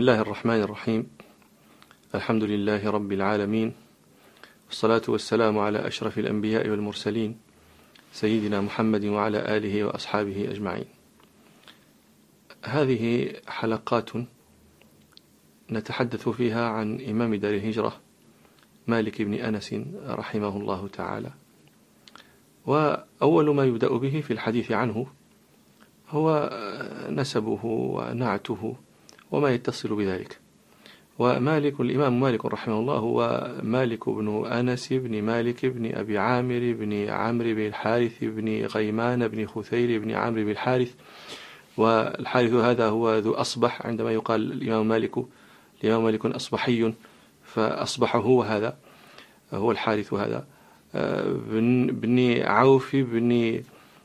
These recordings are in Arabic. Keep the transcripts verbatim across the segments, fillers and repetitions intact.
الله الرحمن الرحيم. الحمد لله رب العالمين، والصلاة والسلام على أشرف الأنبياء والمرسلين سيدنا محمد وعلى آله وأصحابه أجمعين. هذه حلقات نتحدث فيها عن إمام دار الهجرة مالك بن أنس رحمه الله تعالى. وأول ما يبدأ به في الحديث عنه هو نسبه ونعته وما يتصل بذلك. ومالك الإمام مالك رحمه الله هو مالك بن أنس بن مالك بن أبي عامر بن عمرو بن الحارث بن غيمان بن خثير بن عمرو بن الحارث. والحارث هذا هو ذو أصبح، عندما يقال الإمام مالك الإمام مالك أصبحي فأصبح هو هذا هو الحارث هذا بن عوف بن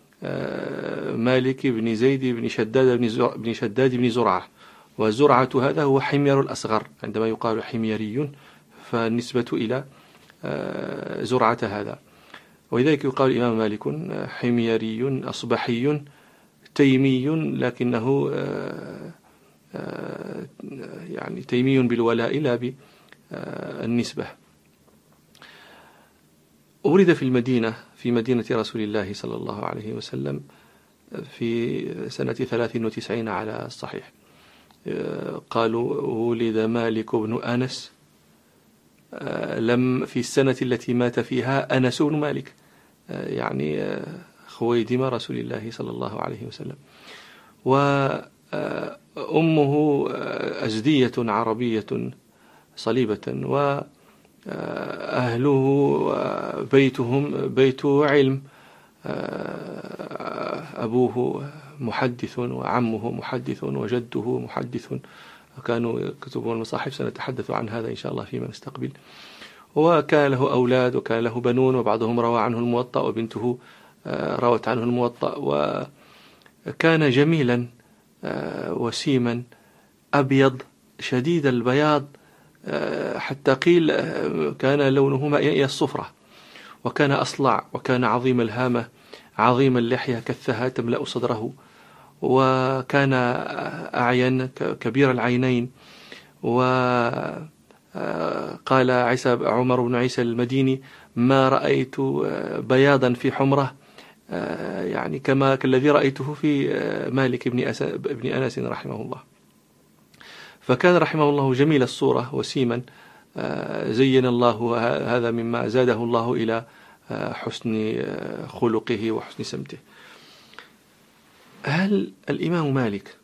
مالك بن زيد بن شداد بن شداد بن زرعة. وزرعة هذا هو حمير الأصغر، عندما يقال حميري فالنسبة إلى زرعة هذا، ولذلك يقال الإمام مالك حميري أصبحي تيمي، لكنه يعني تيمي بالولاء لا بالنسبة. ولد في المدينة في مدينة رسول الله صلى الله عليه وسلم في سنة ثلاث وتسعين على الصحيح. قالوا ولد مالك بن أنس لم في السنة التي مات فيها أنس بن مالك، يعني خويدم رسول الله صلى الله عليه وسلم. وأمه أزدية عربية صليبة، وأهله بيتهم بيت علم، أبوه محدث وعمه محدث وجده محدث، وكانوا يكتبون المصاحف، سنتحدث عن هذا إن شاء الله فيما نستقبل. وكان له أولاد وكان له بنون، وبعضهم روى عنه الموطأ وبنته روت عنه الموطأ. وكان جميلا وسيما أبيض شديد البياض، حتى قيل كان لونه مائي الصفرة. وكان أصلع، وكان عظيم الهامة عظيم اللحية كالثها تملأ صدره. وكان أعين كبير العينين. وقال عيسى عمر بن عيسى المديني: ما رأيت بياضا في حمره يعني كما كالذي رأيته في مالك بن بن أنس رحمه الله. فكان رحمه الله جميل الصورة وسيما، زين الله هذا مما زاده الله إلى حسن خلقه وحسن سمته. هل الإمام مالك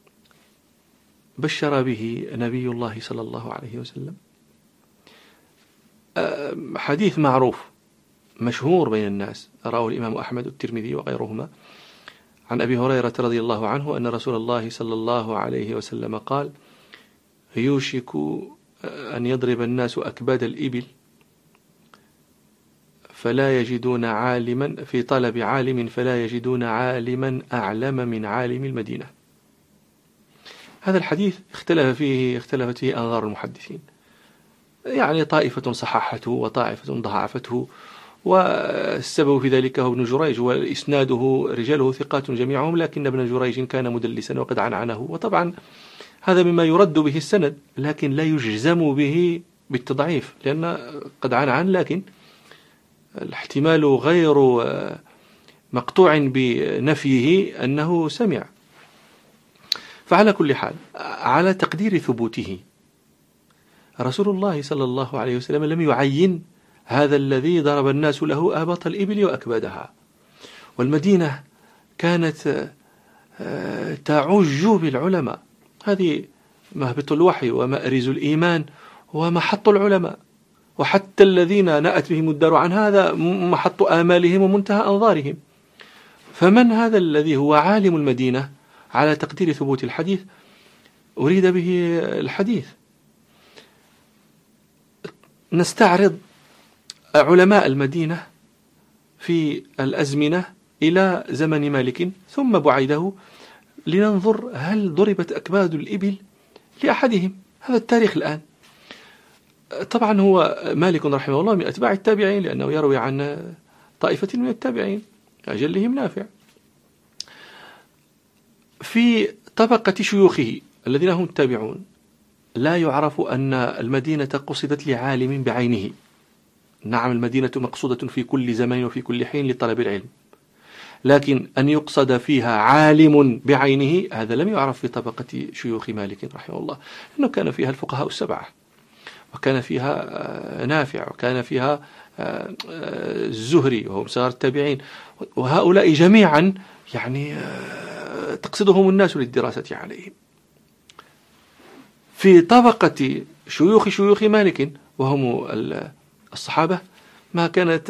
بشر به نبي الله صلى الله عليه وسلم؟ حديث معروف مشهور بين الناس، رواه الإمام أحمد والترمذي وغيرهما عن أبي هريرة رضي الله عنه أن رسول الله صلى الله عليه وسلم قال: يوشك أن يضرب الناس أكباد الإبل فلا يجدون عالما في طلب عالم فلا يجدون عالما أعلم من عالم المدينة. هذا الحديث اختلف فيه اختلفت فيه أنظار المحدثين، يعني طائفة صححته وطائفة ضعفته، والسبب في ذلك هو ابن جريج، وإسناده رجاله ثقات جميعهم، لكن ابن جريج كان مدلسا وقد عنعنه. وطبعا هذا مما يرد به السند، لكن لا يجزم به بالتضعيف، لأن قد عنعن لكن الاحتمال غير مقطوع بنفيه أنه سمع. فعلى كل حال، على تقدير ثبوته، رسول الله صلى الله عليه وسلم لم يعين هذا الذي ضرب الناس له آبط الإبل وأكبادها. والمدينة كانت تعج بالعلماء، هذه مهبط الوحي ومأرز الإيمان ومحط العلماء، وحتى الذين نأت بهم الدار عن هذا محط آمالهم ومنتهى أنظارهم. فمن هذا الذي هو عالم المدينة على تقدير ثبوت الحديث أريد به الحديث؟ نستعرض علماء المدينة في الأزمنة إلى زمن مالك ثم بعيده، لننظر هل ضربت أكباد الإبل لأحدهم. هذا التاريخ الآن. طبعا هو مالك رحمه الله من أتباع التابعين، لأنه يروي عن طائفة من التابعين أجلهم نافع. في طبقة شيوخه الذين هم التابعون لا يعرف أن المدينة قصدت لعالم بعينه. نعم، المدينة مقصودة في كل زمان وفي كل حين لطلب العلم، لكن أن يقصد فيها عالم بعينه هذا لم يعرف في طبقة شيوخ مالك رحمه الله، لأنه كان فيها الفقهاء السبعة، وكان فيها نافع، وكان فيها الزهري وهم صغار التابعين، وهؤلاء جميعا يعني تقصدهم الناس للدراسة عليهم. في طبقة شيوخ شيوخ مالك وهم الصحابة ما كانت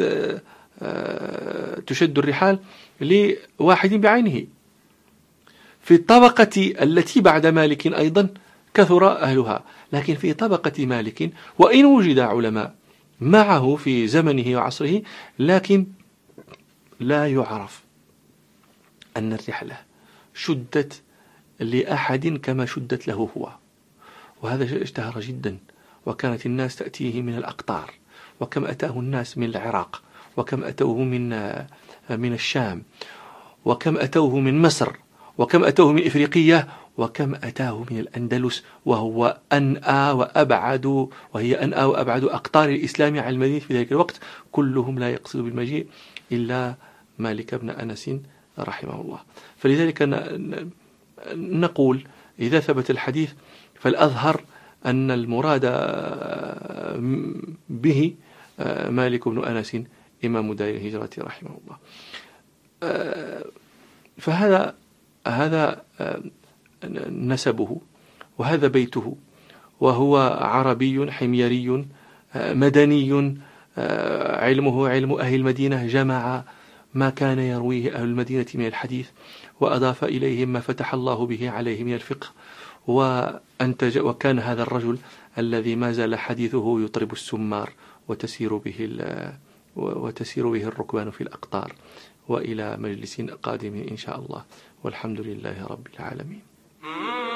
تشد الرحال لواحد بعينه. في الطبقة التي بعد مالك أيضا كثر أهلها، لكن في طبقة مالك وإن وجد علماء معه في زمنه وعصره، لكن لا يعرف أن الرحلة شدت لأحد كما شدت له هو، وهذا اشتهر جدا، وكانت الناس تأتيه من الأقطار، وكم أتاه الناس من العراق، وكم أتوه من من الشام، وكم أتوه من مصر، وكم أتوه من إفريقيا، وكم أتاه من الأندلس، وهو أنأى وأبعد وهي أنأى وأبعد أقطار الإسلام عن المدينة في ذلك الوقت. كلهم لا يقصد بالمجيء إلا مالك بن أنس رحمه الله. فلذلك نقول إذا ثبت الحديث فالأظهر أن المراد به مالك بن أنس إمام دار الهجرة رحمه الله. فهذا هذا نسبه، وهذا بيته، وهو عربي حميري مدني، علمه علم أهل المدينة، جمع ما كان يرويه أهل المدينة من الحديث، وأضاف إليه ما فتح الله به عليه من الفقه، وأنتج. وكان هذا الرجل الذي ما زال حديثه يطرب السمار وتسير به وتسير به الركبان في الأقطار. وإلى مجلس قادم إن شاء الله، والحمد لله رب العالمين.